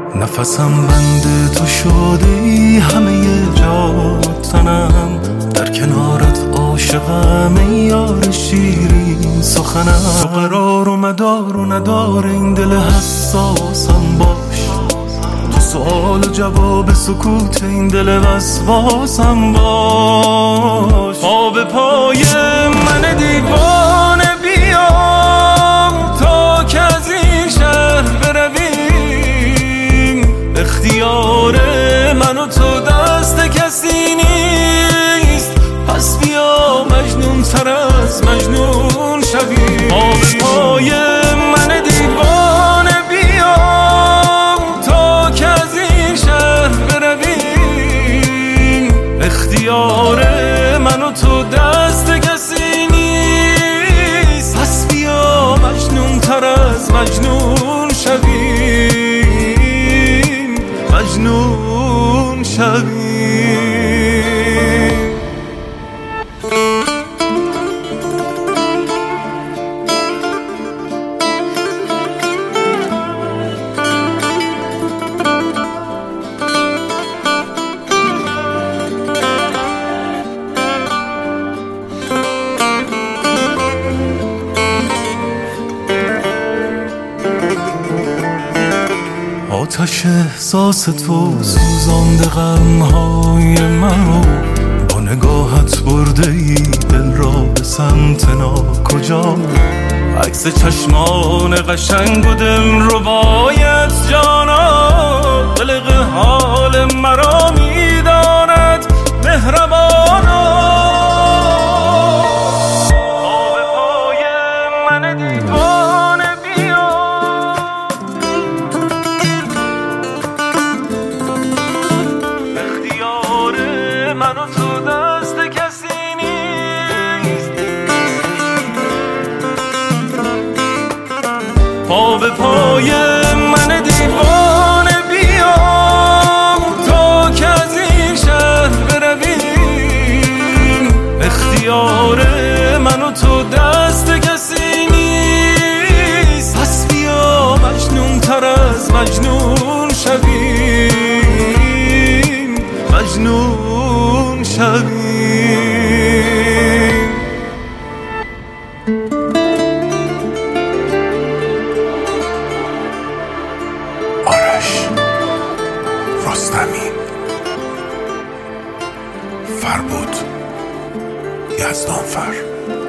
نفسم بند تو شده ای، همه جان و تنم در کنارت عاشقم ای یار شیرین سخنم. تو قرار و مدار و ندار این دل حساسم باش، تو سوال و جواب سکوت این دل وسواسم باش. پا به پای من دیوانه بیا تا که از این شهر برویم، اختیار من و تو دست کسی نیست، پس بیا مجنون تر از مجنون شویم. پا به پای من دیوانه بیا تا که از این شهر برویم، اختیار من و تو دست کسی نیست، پس بیا مجنون تر از مجنون شویم، مجنون شویم. آتش احساس تو سوزانده غمهای منو، با نگاهت برده ای دل را به سمت ناکجا. عکس چشمان قشنگ و دل ربایت جانا، قلق حال مرا میداند مهربانا. پا به پای من دیوانه بیا، اختیار من و تو دست کسی نیست، پا به پای من دیوانه بیا تا که از این شهر برویم، اختیار من و تو دست کسی نیست، پس بیا مجنون تر از مجنون شویم، مجنون شویم. آرش رستمی، فربود یزدانفر.